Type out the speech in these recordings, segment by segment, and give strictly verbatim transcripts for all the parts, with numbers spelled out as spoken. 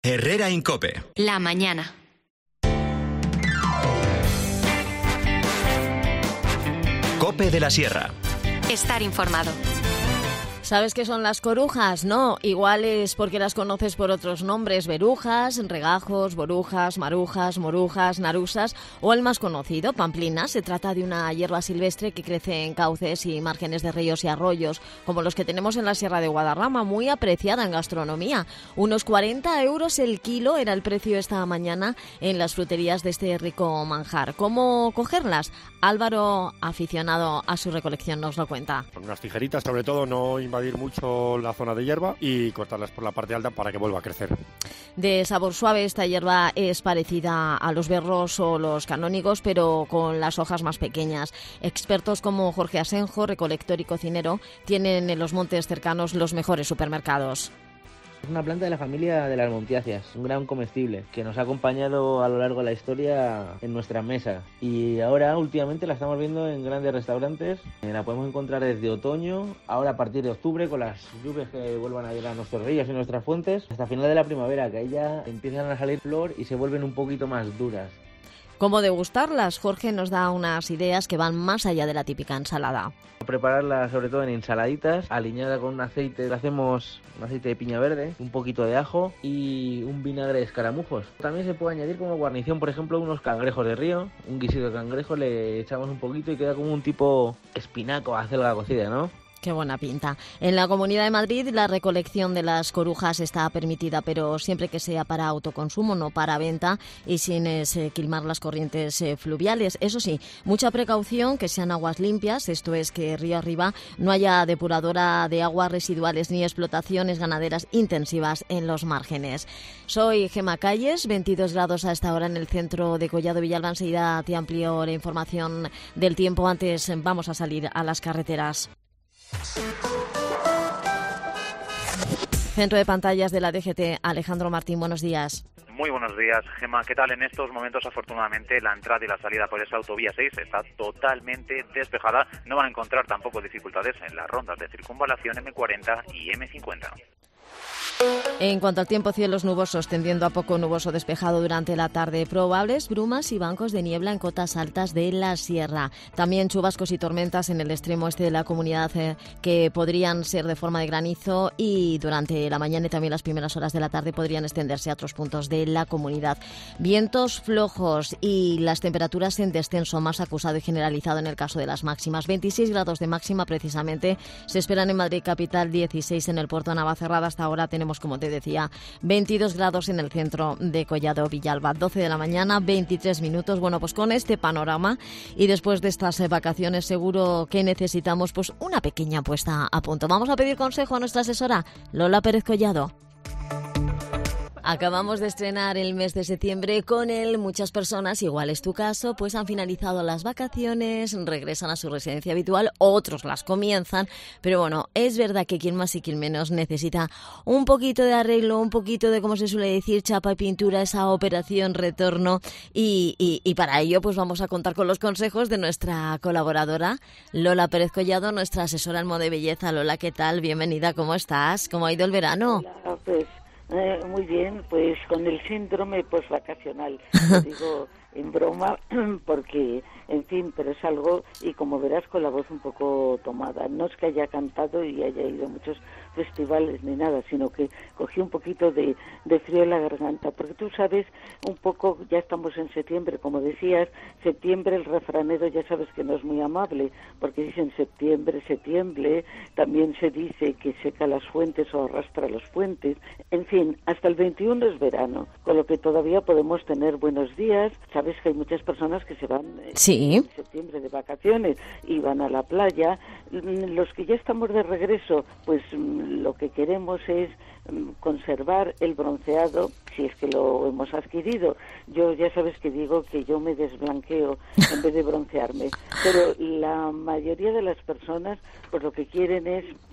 Herrera Incope. La mañana. Cope de la Sierra. Estar informado. ¿Sabes qué son las corujas? No, igual es porque las conoces por otros nombres: berujas, regajos, borujas, marujas, morujas, narusas o el más conocido, pamplina. Se trata de una hierba silvestre que crece en cauces y márgenes de ríos y arroyos, como los que tenemos en la Sierra de Guadarrama, muy apreciada en gastronomía. Unos cuarenta euros el kilo era el precio esta mañana en las fruterías de este rico manjar. ¿Cómo cogerlas? Álvaro, aficionado a su recolección, nos lo cuenta. Con unas tijeritas, sobre todo, no invadir mucho la zona de hierba y cortarlas por la parte alta para que vuelva a crecer. De sabor suave, esta hierba es parecida a los berros o los canónigos, pero con las hojas más pequeñas. Expertos como Jorge Asenjo, recolector y cocinero, tienen en los montes cercanos los mejores supermercados. Es una planta de la familia de las montiáceas, un gran comestible que nos ha acompañado a lo largo de la historia en nuestras mesas, y ahora últimamente la estamos viendo en grandes restaurantes. La podemos encontrar desde otoño, ahora a partir de octubre, con las lluvias que vuelvan a llegar a nuestros ríos y nuestras fuentes, hasta final de la primavera, que ahí ya empiezan a salir flor y se vuelven un poquito más duras. ¿Cómo degustarlas? Jorge nos da unas ideas que van más allá de la típica ensalada. Prepararla sobre todo en ensaladitas, aliñada con un aceite. Le hacemos un aceite de piña verde, un poquito de ajo y un vinagre de escaramujos. También se puede añadir como guarnición, por ejemplo, unos cangrejos de río, un guisito de cangrejo, le echamos un poquito y queda como un tipo espinaco, acelga cocida, ¿no? Qué buena pinta. En la Comunidad de Madrid la recolección de las corujas está permitida, pero siempre que sea para autoconsumo, no para venta y sin eh, quilmar las corrientes eh, fluviales. Eso sí, mucha precaución, que sean aguas limpias, esto es que río arriba no haya depuradora de aguas residuales ni explotaciones ganaderas intensivas en los márgenes. Soy Gema Calles, veintidós grados a esta hora en el centro de Collado Villalba. Enseguida te amplio la información del tiempo. Antes vamos a salir a las carreteras. Centro de pantallas de la D G T, Alejandro Martín, buenos días. Muy buenos días, Gema. ¿Qué tal? En estos momentos, afortunadamente, la entrada y la salida por esa autovía seis está totalmente despejada. No van a encontrar tampoco dificultades en las rondas de circunvalación eme cuarenta y eme cincuenta. En cuanto al tiempo, cielos nubosos tendiendo a poco nuboso despejado durante la tarde. Probables brumas y bancos de niebla en cotas altas de la sierra. También chubascos y tormentas en el extremo este de la comunidad eh, que podrían ser de forma de granizo, y durante la mañana y también las primeras horas de la tarde podrían extenderse a otros puntos de la comunidad. Vientos flojos y las temperaturas en descenso, más acusado y generalizado en el caso de las máximas. veintiséis grados de máxima precisamente se esperan en Madrid capital, dieciséis en el puerto de Navacerrada. Hasta ahora tenemos, como te decía, veintidós grados en el centro de Collado Villalba, doce de la mañana, veintitrés minutos. Bueno, pues con este panorama y después de estas vacaciones seguro que necesitamos pues una pequeña puesta a punto. Vamos a pedir consejo a nuestra asesora Lola Pérez Collado. Acabamos de estrenar el mes de septiembre. Con él muchas personas, igual es tu caso, pues han finalizado las vacaciones, regresan a su residencia habitual, otros las comienzan, pero bueno, es verdad que quien más y quien menos necesita un poquito de arreglo, un poquito de, como se suele decir, chapa y pintura, esa operación retorno, y, y, y para ello pues vamos a contar con los consejos de nuestra colaboradora Lola Pérez Collado, nuestra asesora en moda y belleza. Lola, ¿qué tal? Bienvenida, ¿cómo estás? ¿Cómo ha ido el verano? Hola, pues Eh, muy bien, pues con el síndrome postvacacional, lo digo en broma porque, en fin, pero es algo, y como verás, con la voz un poco tomada. No es que haya cantado y haya ido a muchos festivales ni nada, sino que cogí un poquito de, de frío en la garganta, porque tú sabes un poco, ya estamos en septiembre, como decías, septiembre, el refranero ya sabes que no es muy amable, porque dicen septiembre, septiembre, también se dice que seca las fuentes o arrastra los puentes, en fin, hasta el veintiuno es verano, con lo que todavía podemos tener buenos días. Sabes que hay muchas personas que se van sí. en septiembre de vacaciones y van a la playa. Los que ya estamos de regreso, pues lo que queremos es conservar el bronceado, si es que lo hemos adquirido. Yo ya sabes que digo que yo me desblanqueo en vez de broncearme, pero la mayoría de las personas pues lo que quieren es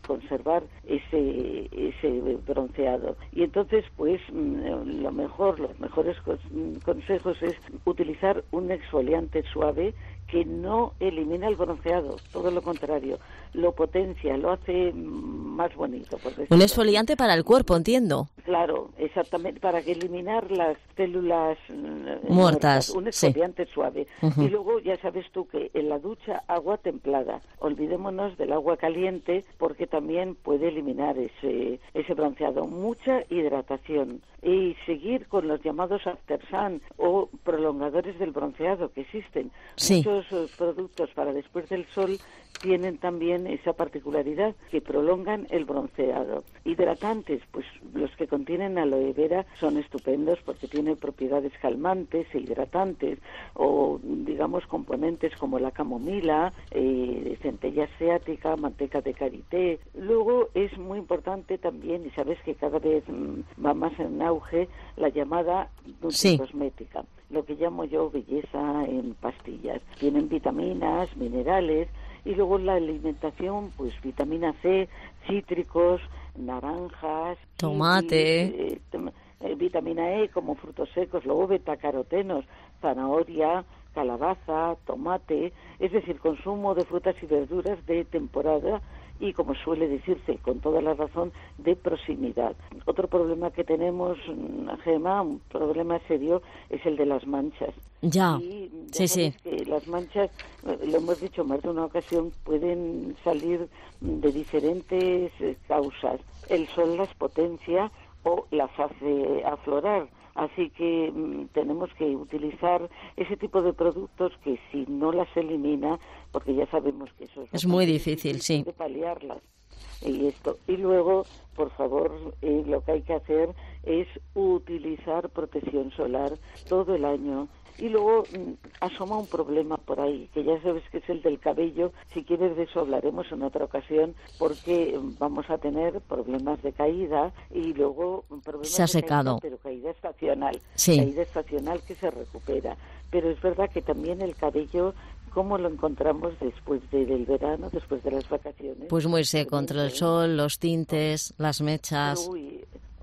conservar ese, ese bronceado. Y entonces, pues, lo mejor, los mejores consejos es utilizar un exfoliante suave que no elimina el bronceado, todo lo contrario, lo potencia, lo hace más bonito. Por un exfoliante para el cuerpo, entiendo. Claro, exactamente, para eliminar las células muertas, muertas un exfoliante sí. suave. Uh-huh. Y luego ya sabes tú que en la ducha agua templada, olvidémonos del agua caliente porque también puede eliminar ese, ese bronceado. Mucha hidratación y seguir con los llamados after sun o prolongadores del bronceado que existen. Sí. Muchos productos para después del sol tienen también esa particularidad que prolongan el bronceado. Hidratantes, pues los que contienen aloe vera son estupendos porque tienen propiedades calmantes e hidratantes, o digamos componentes como la camomila, eh, centella asiática, manteca de karité. Luego es muy importante también, y sabes que cada vez mm, va más en auge, la llamada nutricosmética. Sí. Lo que llamo yo belleza en pastillas. Tienen vitaminas, minerales, y luego la alimentación, pues vitamina C, cítricos, naranjas, tomate, y, eh, eh, vitamina E como frutos secos, luego betacarotenos, zanahoria, calabaza, tomate, es decir, consumo de frutas y verduras de temporada y, como suele decirse con toda la razón, de proximidad. Otro problema que tenemos, Gemma, un problema serio, es el de las manchas. Ya, y ya sí, sí. Que las manchas, lo hemos dicho más de una ocasión, pueden salir de diferentes causas. El sol las potencia o las hace aflorar. Así que mmm, tenemos que utilizar ese tipo de productos que si no las elimina, porque ya sabemos que eso es, es muy difícil, difícil sí. de paliarlas. Y esto y luego, por favor, eh, lo que hay que hacer es utilizar protección solar todo el año. Y luego mmm, asoma un problema por ahí, que ya sabes que es el del cabello. Si quieres, de eso hablaremos en otra ocasión, porque vamos a tener problemas de caída y luego problemas se ha de secado. caída, pero caída estacional. Sí. Caída estacional que se recupera. Pero es verdad que también el cabello, ¿cómo lo encontramos después de, del verano, después de las vacaciones? Pues muy seco, entre el sol, los tintes, las mechas. Uy,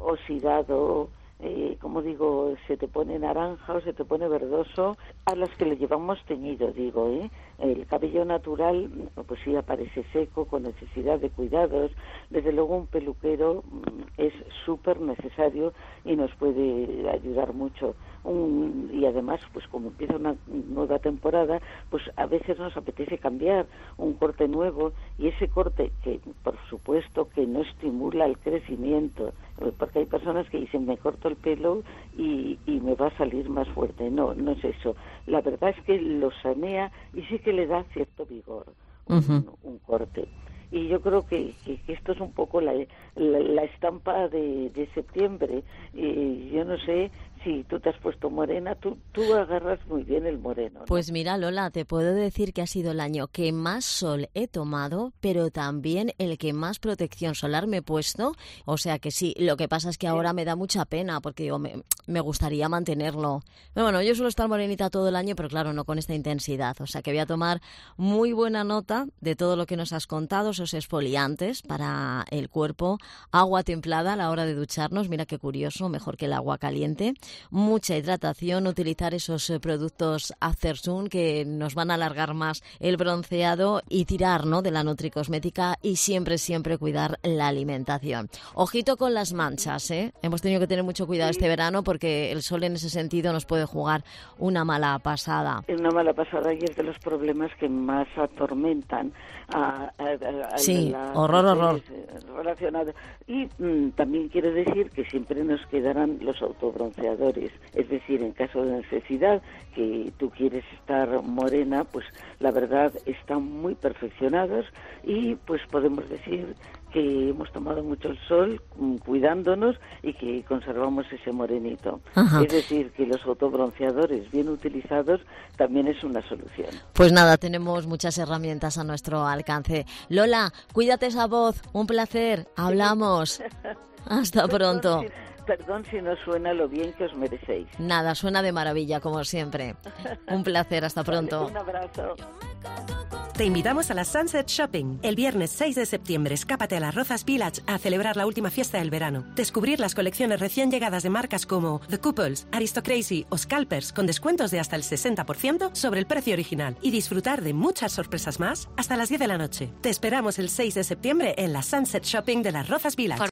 oxidado. Eh, como digo, se te pone naranja o se te pone verdoso, a las que le llevamos teñido, digo, ¿eh? El cabello natural, pues sí, aparece seco, con necesidad de cuidados. Desde luego un peluquero es súper necesario y nos puede ayudar mucho. Un, y además, pues como empieza una nueva temporada, pues a veces nos apetece cambiar un corte nuevo, y ese corte que, por supuesto, que no estimula el crecimiento, porque hay personas que dicen, me corto el pelo y, y me va a salir más fuerte. No, no es eso. La verdad es que lo sanea y sí que le da cierto vigor un, uh-huh. un corte. Y yo creo que, que, que esto es un poco la, la, la estampa de, de septiembre. Y yo no sé si tú te has puesto morena, tú, tú agarras muy bien el moreno, ¿no? Pues mira, Lola, te puedo decir que ha sido el año que más sol he tomado, pero también el que más protección solar me he puesto. O sea que sí, lo que pasa es que ahora me da mucha pena, porque digo, me, me gustaría mantenerlo. Pero bueno, yo suelo estar morenita todo el año, pero claro, no con esta intensidad. O sea que voy a tomar muy buena nota de todo lo que nos has contado, esos exfoliantes para el cuerpo, agua templada a la hora de ducharnos, mira qué curioso, mejor que el agua caliente. Mucha hidratación, utilizar esos eh, productos After Sun que nos van a alargar más el bronceado, y tirar, ¿no?, de la nutricosmética, y siempre, siempre cuidar la alimentación. Ojito con las manchas, ¿eh? Hemos tenido que tener mucho cuidado este verano porque el sol en ese sentido nos puede jugar una mala pasada. Una mala pasada, y es de los problemas que más atormentan a, a, a sí, la, horror, horror. Relacionado. Y mmm, también quiero decir que siempre nos quedarán los autobronceadores. Es decir, en caso de necesidad, que tú quieres estar morena, pues la verdad están muy perfeccionados, y pues podemos decir que hemos tomado mucho el sol cuidándonos y que conservamos ese morenito. Ajá. Es decir, que los autobronceadores bien utilizados también es una solución. Pues nada, tenemos muchas herramientas a nuestro alcance. Lola, cuídate esa voz, un placer, hablamos. Hasta pronto. Perdón si no suena lo bien que os merecéis. Nada, suena de maravilla, como siempre. Un placer, hasta pronto. Vale, un abrazo. Te invitamos a la Sunset Shopping. El viernes seis de septiembre, escápate a las Rozas Village a celebrar la última fiesta del verano. Descubrir las colecciones recién llegadas de marcas como The Couples, Aristocracy o Scalpers con descuentos de hasta el sesenta por ciento sobre el precio original y disfrutar de muchas sorpresas más hasta las diez de la noche. Te esperamos el seis de septiembre en la Sunset Shopping de las Rozas Village.